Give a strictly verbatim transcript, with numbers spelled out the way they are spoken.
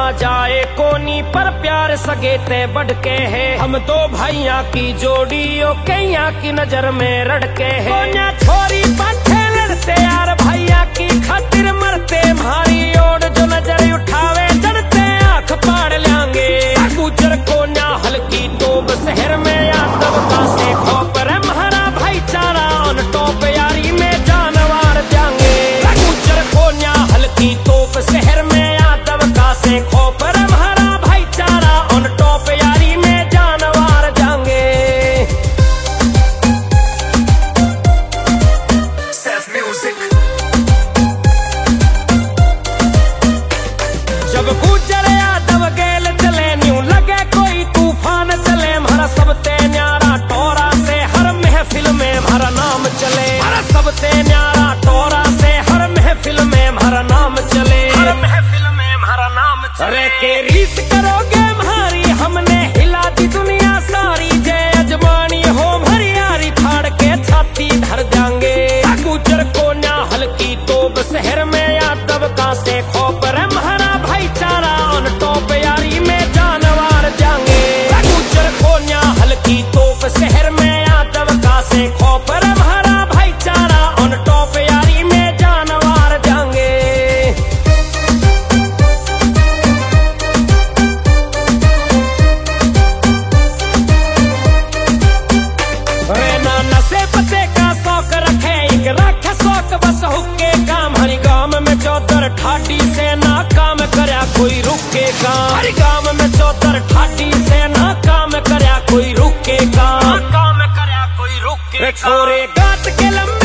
जाए कोनी पर प्यार सगे ते बढ़ के है। हम दो भाइया की जोड़ी ओ कैया की नजर में रड़के है। छोरी पाछे लड़ते यार भैया की खातिर मरते, भारी ओढ़ जो नजर उठावे डरते आंख पाड़ लेंगे। गुजर को ना हल्की तोब शहर में यादव का से खोपर हमारा भाईचारा ऑन टॉप यारी में जानवर जाएंगे। गुजर को ना हल्की तोब शहर में यादव का से खोपर हमारा भाईचारा ऑन टॉप यारी में जानवर जाएंगे। जब गुजर यादव गेल चले न्यू लगे कोई तूफान चले, हमारा सबते न्यारा टोरा से हर महफिल में हमारा नाम चले। हमारा सबते न्यारा टोरा से हर महफिल में हमारा नाम चले। हर महफिल में हमारा नाम चले। अरे के रीस करोगे हमारी हमने हिला दी दुनिया सारी, जय अजमानी हो हमारी यारी फाड़ के छाती धर जाएंगे। गुजर को ना हल्की तोब शहर में यादव का से खोपर हमारा भाईचारा ऑन टॉप यारी में जानवर जाएंगे। गुजर को ना हल्की तोप शहर में यादव का से खोपर हमारा भाईचारा ऑन टॉप यारी में जानवर जाएंगे। ना नशे पते का शौक रखे एक रखे शौक बस हुक्के काम। हरी गांव में चौधर ठाडी से ना काम करया कोई रुके काम। हरी गांव में चौधर ठाडी से ना काम करया कोई रुके काम। काम करया कोई रुके छोरे गात के लंबे